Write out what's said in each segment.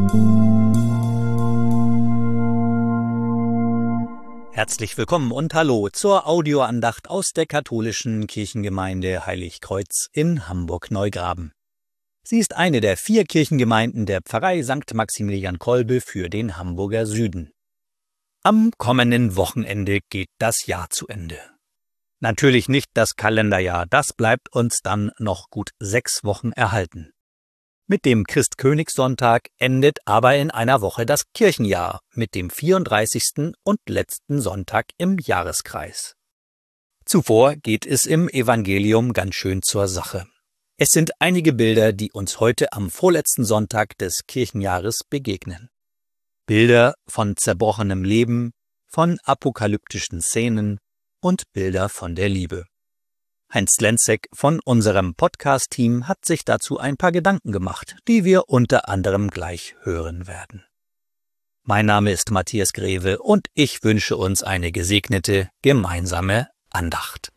Herzlich willkommen und hallo zur Audioandacht aus der katholischen Kirchengemeinde Heiligkreuz in Hamburg-Neugraben. Sie ist eine der 4 Kirchengemeinden der Pfarrei St. Maximilian Kolbe für den Hamburger Süden. Am kommenden Wochenende geht das Jahr zu Ende. Natürlich nicht das Kalenderjahr, das bleibt uns dann noch gut 6 Wochen erhalten. Mit dem Christkönigssonntag endet aber in einer Woche das Kirchenjahr mit dem 34. und letzten Sonntag im Jahreskreis. Zuvor geht es im Evangelium ganz schön zur Sache. Es sind einige Bilder, die uns heute am vorletzten Sonntag des Kirchenjahres begegnen. Bilder von zerbrochenem Leben, von apokalyptischen Szenen und Bilder von der Liebe. Heinz Lenzek von unserem Podcast-Team hat sich dazu ein paar Gedanken gemacht, die wir unter anderem gleich hören werden. Mein Name ist Matthias Greve und ich wünsche uns eine gesegnete gemeinsame Andacht.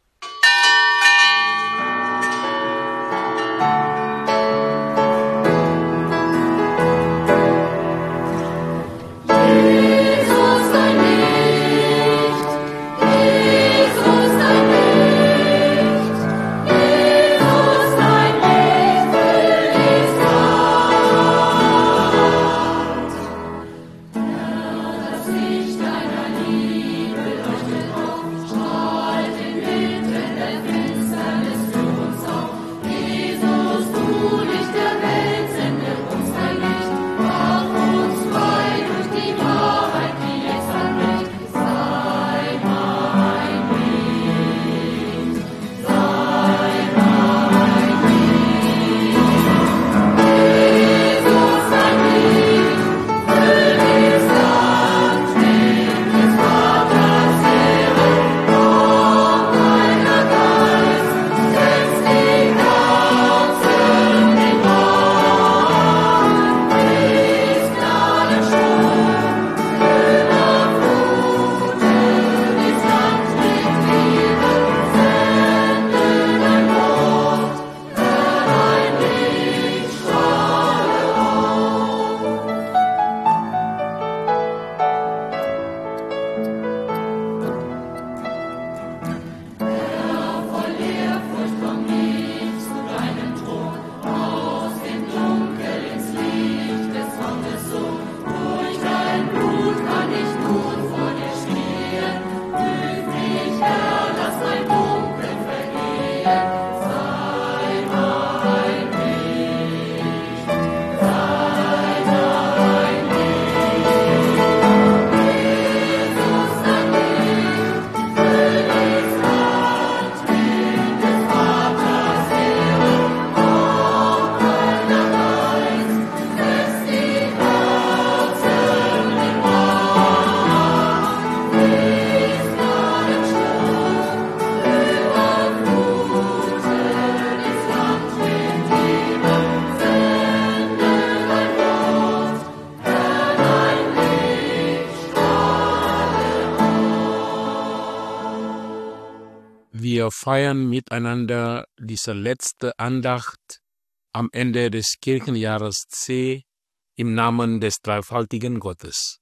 Wir feiern miteinander diese letzte Andacht am Ende des Kirchenjahres C im Namen des dreifaltigen Gottes.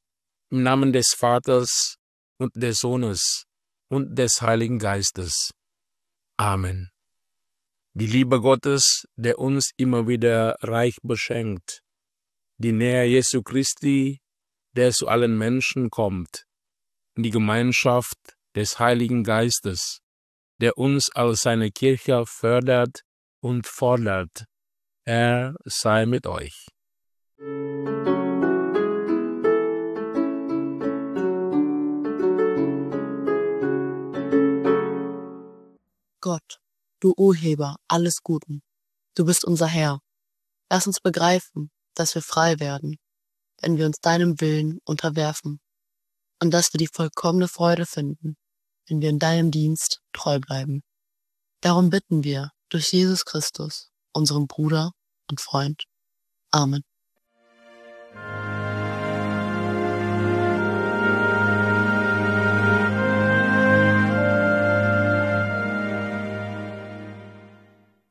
Im Namen des Vaters und des Sohnes und des Heiligen Geistes. Amen. Die Liebe Gottes, der uns immer wieder reich beschenkt, die Nähe Jesu Christi, der zu allen Menschen kommt, die Gemeinschaft des Heiligen Geistes, der uns als seine Kirche fördert und fordert. Er sei mit euch. Gott, du Urheber alles Guten, du bist unser Herr. Lass uns begreifen, dass wir frei werden, wenn wir uns deinem Willen unterwerfen, und dass wir die vollkommene Freude finden, wenn wir in deinem Dienst treu bleiben. Darum bitten wir durch Jesus Christus, unseren Bruder und Freund. Amen.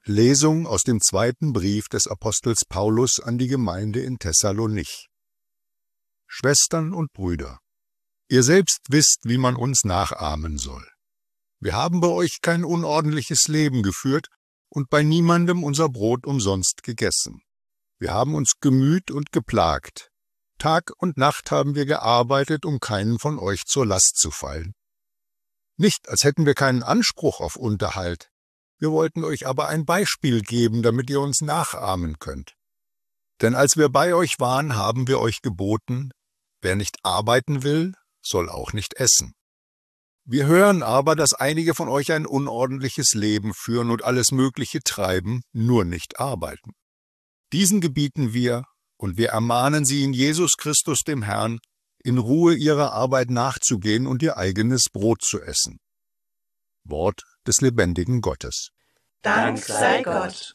Lesung aus dem 2. Brief des Apostels Paulus an die Gemeinde in Thessalonich. Schwestern und Brüder, ihr selbst wisst, wie man uns nachahmen soll. Wir haben bei euch kein unordentliches Leben geführt und bei niemandem unser Brot umsonst gegessen. Wir haben uns gemüht und geplagt. Tag und Nacht haben wir gearbeitet, um keinen von euch zur Last zu fallen. Nicht, als hätten wir keinen Anspruch auf Unterhalt. Wir wollten euch aber ein Beispiel geben, damit ihr uns nachahmen könnt. Denn als wir bei euch waren, haben wir euch geboten, wer nicht arbeiten will, soll auch nicht essen. Wir hören aber, dass einige von euch ein unordentliches Leben führen und alles Mögliche treiben, nur nicht arbeiten. Diesen gebieten wir, und wir ermahnen sie in Jesus Christus dem Herrn, in Ruhe ihrer Arbeit nachzugehen und ihr eigenes Brot zu essen. Wort des lebendigen Gottes. Dank sei Gott.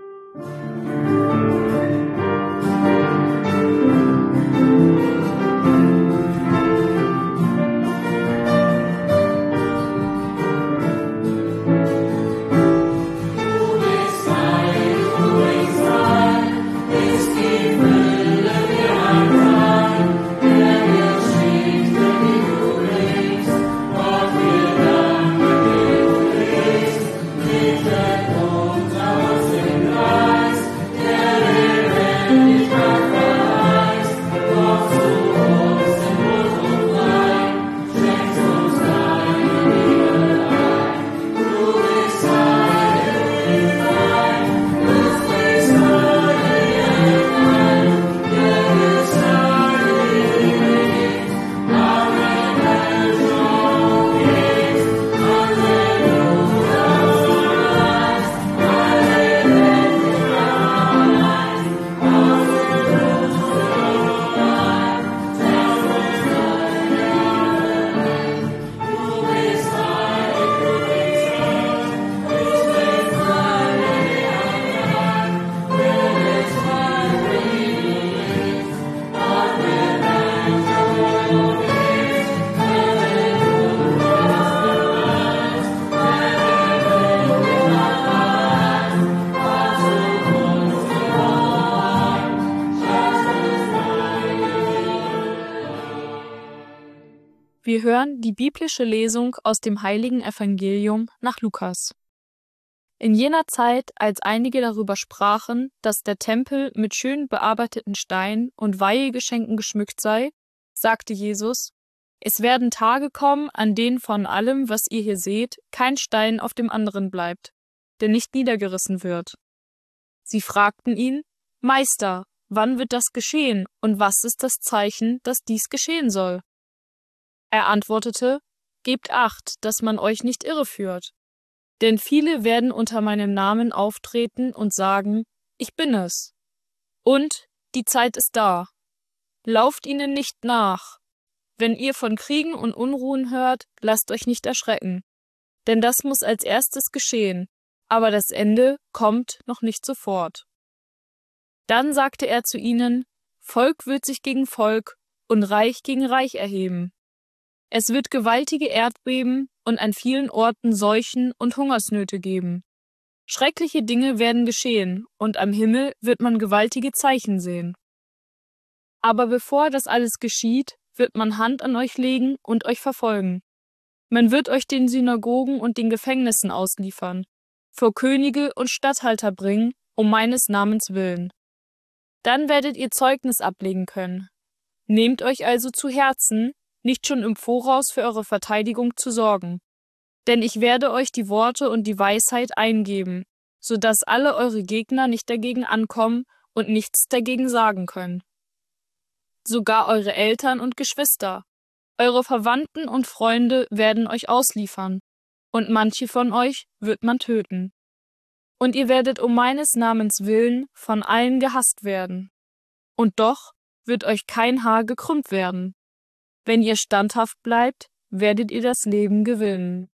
Wir hören die biblische Lesung aus dem heiligen Evangelium nach Lukas. In jener Zeit, als einige darüber sprachen, dass der Tempel mit schön bearbeiteten Steinen und Weihgeschenken geschmückt sei, sagte Jesus: Es werden Tage kommen, an denen von allem, was ihr hier seht, kein Stein auf dem anderen bleibt, der nicht niedergerissen wird. Sie fragten ihn: Meister, wann wird das geschehen und was ist das Zeichen, dass dies geschehen soll? Er antwortete: Gebt Acht, dass man euch nicht irreführt. Denn viele werden unter meinem Namen auftreten und sagen: Ich bin es. Und die Zeit ist da. Lauft ihnen nicht nach. Wenn ihr von Kriegen und Unruhen hört, lasst euch nicht erschrecken. Denn das muss als erstes geschehen, aber das Ende kommt noch nicht sofort. Dann sagte er zu ihnen: Volk wird sich gegen Volk und Reich gegen Reich erheben. Es wird gewaltige Erdbeben und an vielen Orten Seuchen und Hungersnöte geben. Schreckliche Dinge werden geschehen, und am Himmel wird man gewaltige Zeichen sehen. Aber bevor das alles geschieht, wird man Hand an euch legen und euch verfolgen. Man wird euch den Synagogen und den Gefängnissen ausliefern, vor Könige und Statthalter bringen, um meines Namens willen. Dann werdet ihr Zeugnis ablegen können. Nehmt euch also zu Herzen, nicht schon im Voraus für eure Verteidigung zu sorgen. Denn ich werde euch die Worte und die Weisheit eingeben, sodass alle eure Gegner nicht dagegen ankommen und nichts dagegen sagen können. Sogar eure Eltern und Geschwister, eure Verwandten und Freunde werden euch ausliefern, und manche von euch wird man töten. Und ihr werdet um meines Namens willen von allen gehasst werden. Und doch wird euch kein Haar gekrümmt werden. Wenn ihr standhaft bleibt, werdet ihr das Leben gewinnen.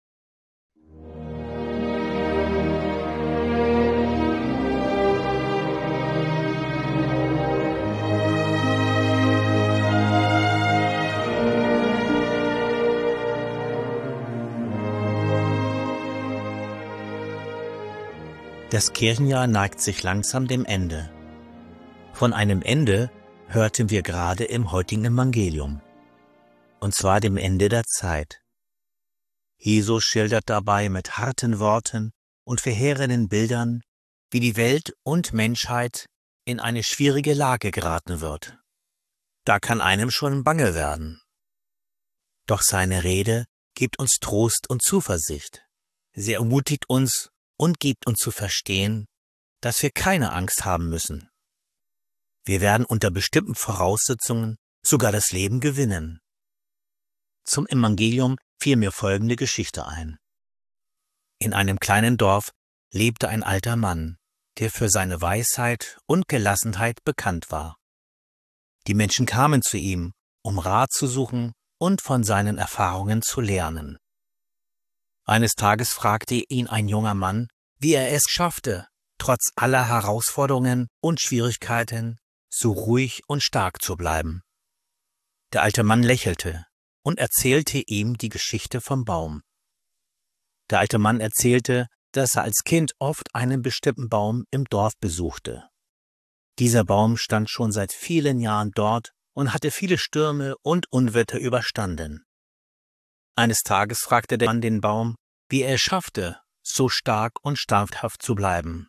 Das Kirchenjahr neigt sich langsam dem Ende. Von einem Ende hörten wir gerade im heutigen Evangelium. Und zwar dem Ende der Zeit. Jesus schildert dabei mit harten Worten und verheerenden Bildern, wie die Welt und Menschheit in eine schwierige Lage geraten wird. Da kann einem schon bange werden. Doch seine Rede gibt uns Trost und Zuversicht. Sie ermutigt uns und gibt uns zu verstehen, dass wir keine Angst haben müssen. Wir werden unter bestimmten Voraussetzungen sogar das Leben gewinnen. Zum Evangelium fiel mir folgende Geschichte ein. In einem kleinen Dorf lebte ein alter Mann, der für seine Weisheit und Gelassenheit bekannt war. Die Menschen kamen zu ihm, um Rat zu suchen und von seinen Erfahrungen zu lernen. Eines Tages fragte ihn ein junger Mann, wie er es schaffte, trotz aller Herausforderungen und Schwierigkeiten so ruhig und stark zu bleiben. Der alte Mann lächelte und erzählte ihm die Geschichte vom Baum. Der alte Mann erzählte, dass er als Kind oft einen bestimmten Baum im Dorf besuchte. Dieser Baum stand schon seit vielen Jahren dort und hatte viele Stürme und Unwetter überstanden. Eines Tages fragte der Mann den Baum, wie er es schaffte, so stark und standhaft zu bleiben.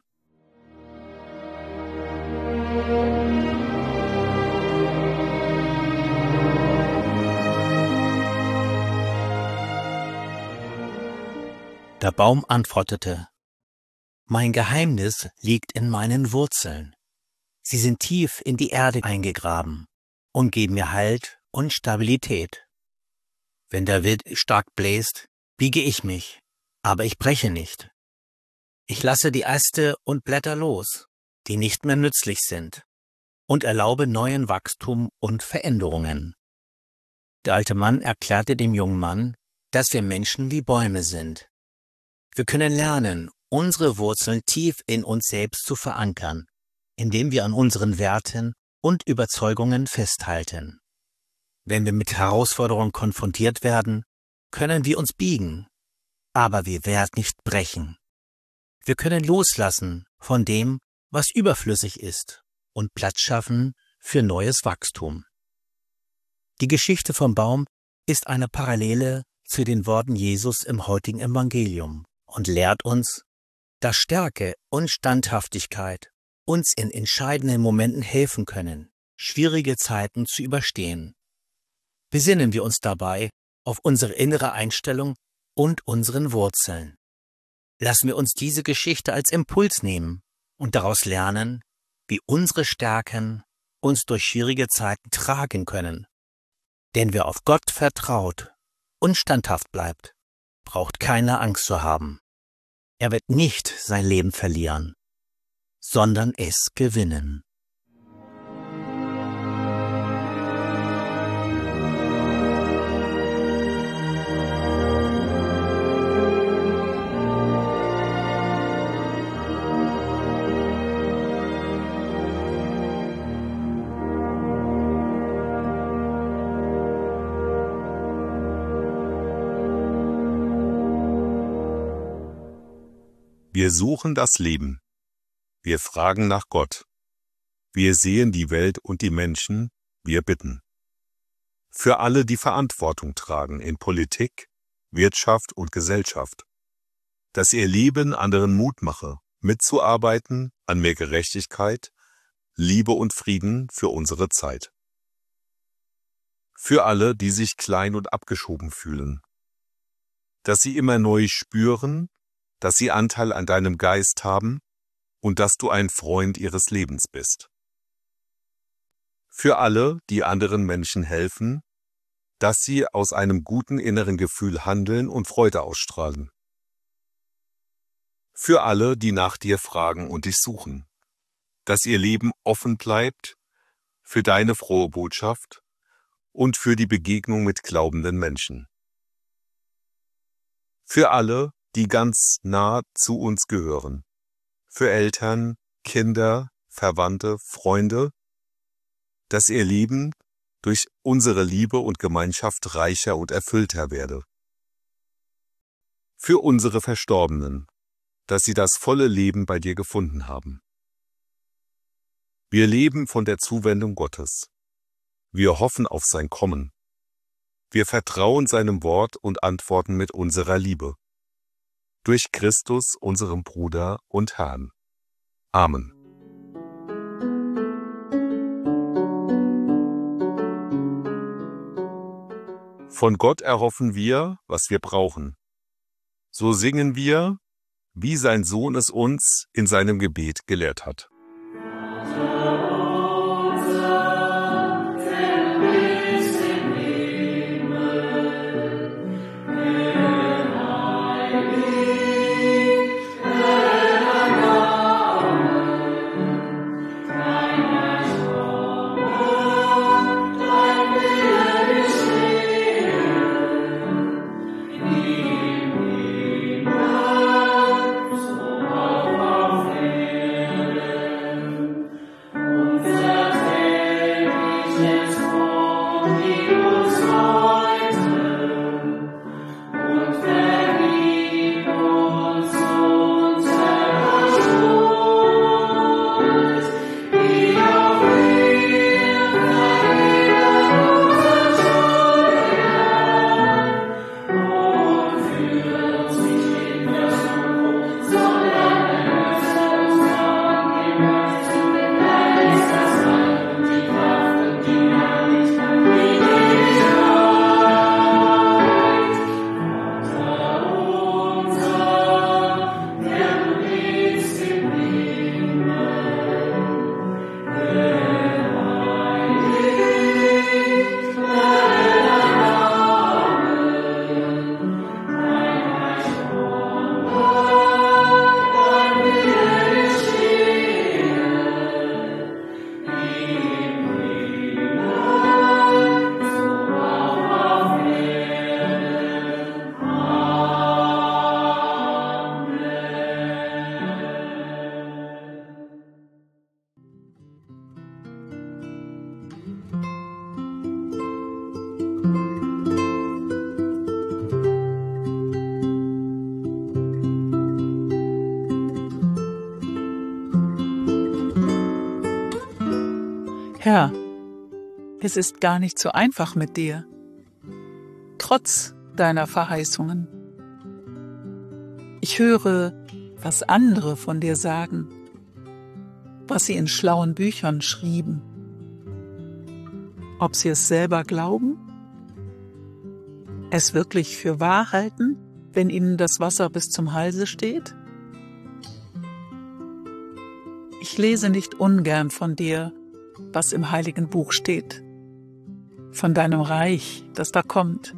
Der Baum antwortete: Mein Geheimnis liegt in meinen Wurzeln. Sie sind tief in die Erde eingegraben und geben mir Halt und Stabilität. Wenn der Wind stark bläst, biege ich mich, aber ich breche nicht. Ich lasse die Äste und Blätter los, die nicht mehr nützlich sind, und erlaube neuen Wachstum und Veränderungen. Der alte Mann erklärte dem jungen Mann, dass wir Menschen wie Bäume sind. Wir können lernen, unsere Wurzeln tief in uns selbst zu verankern, indem wir an unseren Werten und Überzeugungen festhalten. Wenn wir mit Herausforderungen konfrontiert werden, können wir uns biegen, aber wir werden nicht brechen. Wir können loslassen von dem, was überflüssig ist, und Platz schaffen für neues Wachstum. Die Geschichte vom Baum ist eine Parallele zu den Worten Jesus im heutigen Evangelium und lehrt uns, dass Stärke und Standhaftigkeit uns in entscheidenden Momenten helfen können, schwierige Zeiten zu überstehen. Besinnen wir uns dabei auf unsere innere Einstellung und unseren Wurzeln. Lassen wir uns diese Geschichte als Impuls nehmen und daraus lernen, wie unsere Stärken uns durch schwierige Zeiten tragen können. Denn wer auf Gott vertraut und standhaft bleibt, braucht keine Angst zu haben. Er wird nicht sein Leben verlieren, sondern es gewinnen. Wir suchen das Leben. Wir fragen nach Gott. Wir sehen die Welt und die Menschen. Wir bitten. Für alle, die Verantwortung tragen in Politik, Wirtschaft und Gesellschaft. Dass ihr Leben anderen Mut mache, mitzuarbeiten an mehr Gerechtigkeit, Liebe und Frieden für unsere Zeit. Für alle, die sich klein und abgeschoben fühlen. Dass sie immer neu spüren, dass sie Anteil an deinem Geist haben und dass du ein Freund ihres Lebens bist. Für alle, die anderen Menschen helfen, dass sie aus einem guten inneren Gefühl handeln und Freude ausstrahlen. Für alle, die nach dir fragen und dich suchen, dass ihr Leben offen bleibt für deine frohe Botschaft und für die Begegnung mit glaubenden Menschen. Für alle, die ganz nah zu uns gehören. Für Eltern, Kinder, Verwandte, Freunde, dass ihr Leben durch unsere Liebe und Gemeinschaft reicher und erfüllter werde. Für unsere Verstorbenen, dass sie das volle Leben bei dir gefunden haben. Wir leben von der Zuwendung Gottes. Wir hoffen auf sein Kommen. Wir vertrauen seinem Wort und antworten mit unserer Liebe. Durch Christus, unserem Bruder und Herrn. Amen. Von Gott erhoffen wir, was wir brauchen. So singen wir, wie sein Sohn es uns in seinem Gebet gelehrt hat. Herr, es ist gar nicht so einfach mit dir, trotz deiner Verheißungen. Ich höre, was andere von dir sagen, was sie in schlauen Büchern schrieben. Ob sie es selber glauben, es wirklich für wahr halten, wenn ihnen das Wasser bis zum Halse steht? Ich lese nicht ungern von dir, was im Heiligen Buch steht, von deinem Reich, das da kommt.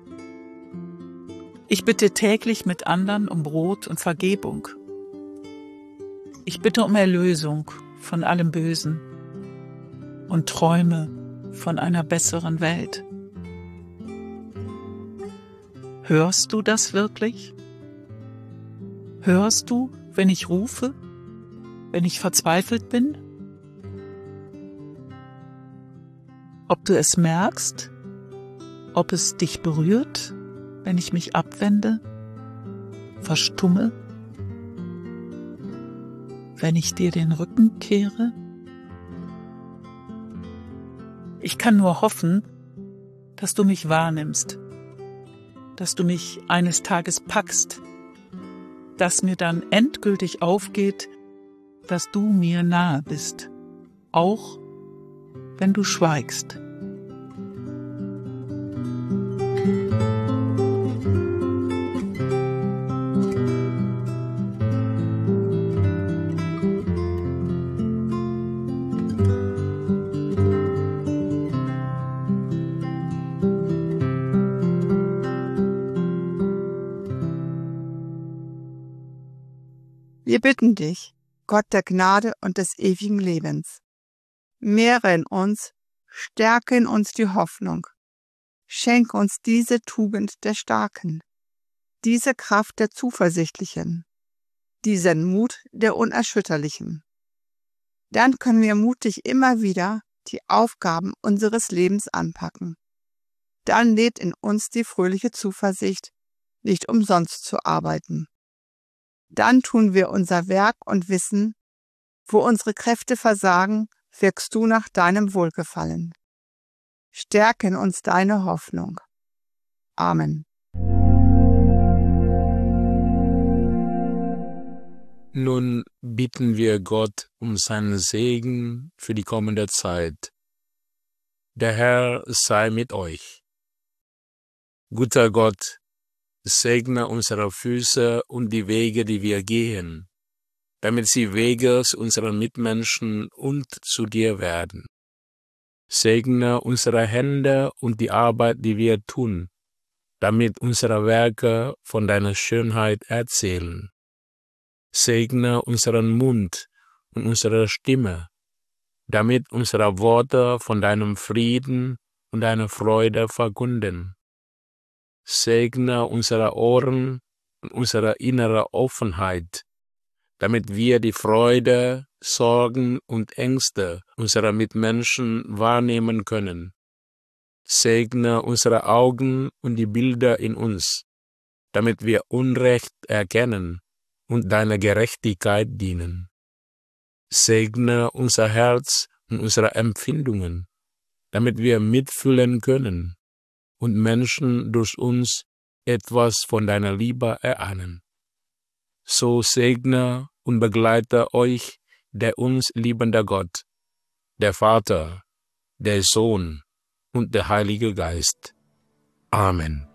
Ich bitte täglich mit anderen um Brot und Vergebung. Ich bitte um Erlösung von allem Bösen und träume von einer besseren Welt. Hörst du das wirklich? Hörst du, wenn ich rufe, wenn ich verzweifelt bin? Ob du es merkst, ob es dich berührt, wenn ich mich abwende, verstumme, wenn ich dir den Rücken kehre? Ich kann nur hoffen, dass du mich wahrnimmst, dass du mich eines Tages packst, dass mir dann endgültig aufgeht, dass du mir nahe bist, auch wenn du schweigst. Wir bitten dich, Gott der Gnade und des ewigen Lebens, mehre in uns, stärke in uns die Hoffnung, schenke uns diese Tugend der Starken, diese Kraft der Zuversichtlichen, diesen Mut der Unerschütterlichen. Dann können wir mutig immer wieder die Aufgaben unseres Lebens anpacken. Dann lebt in uns die fröhliche Zuversicht, nicht umsonst zu arbeiten. Dann tun wir unser Werk und wissen, wo unsere Kräfte versagen, wirkst du nach deinem Wohlgefallen. Stärke in uns deine Hoffnung. Amen. Nun bitten wir Gott um seinen Segen für die kommende Zeit. Der Herr sei mit euch. Guter Gott, segne unsere Füße und die Wege, die wir gehen, damit sie Wege zu unseren Mitmenschen und zu dir werden. Segne unsere Hände und die Arbeit, die wir tun, damit unsere Werke von deiner Schönheit erzählen. Segne unseren Mund und unsere Stimme, damit unsere Worte von deinem Frieden und deiner Freude verkünden. Segne unsere Ohren und unsere innere Offenheit, damit wir die Freude, Sorgen und Ängste unserer Mitmenschen wahrnehmen können. Segne unsere Augen und die Bilder in uns, damit wir Unrecht erkennen und deiner Gerechtigkeit dienen. Segne unser Herz und unsere Empfindungen, damit wir mitfühlen können und Menschen durch uns etwas von deiner Liebe erahnen. So segne und begleite euch der uns liebende Gott, der Vater, der Sohn und der Heilige Geist. Amen.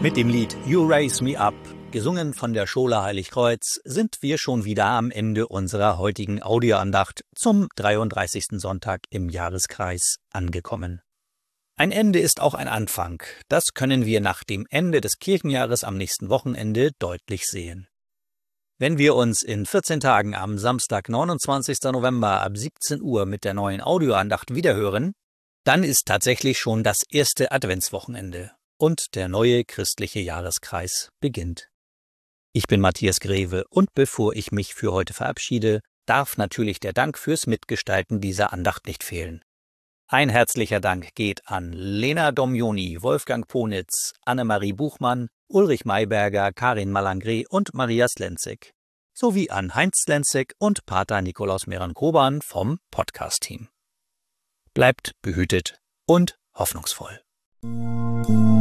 Mit dem Lied You Raise Me Up, gesungen von der Schola Heiligkreuz, sind wir schon wieder am Ende unserer heutigen Audioandacht zum 33. Sonntag im Jahreskreis angekommen. Ein Ende ist auch ein Anfang. Das können wir nach dem Ende des Kirchenjahres am nächsten Wochenende deutlich sehen. Wenn wir uns in 14 Tagen am Samstag, 29. November ab 17 Uhr mit der neuen Audioandacht wiederhören, dann ist tatsächlich schon das erste Adventswochenende und der neue christliche Jahreskreis beginnt. Ich bin Matthias Greve und bevor ich mich für heute verabschiede, darf natürlich der Dank fürs Mitgestalten dieser Andacht nicht fehlen. Ein herzlicher Dank geht an Lena Domjoni, Wolfgang Ponitz, Annemarie Buchmann, Ulrich Mayberger, Karin Malangre und Maria Slenzek, sowie an Heinz Slenzek und Pater Nikolaus Meron-Koban vom Podcast-Team. Bleibt behütet und hoffnungsvoll.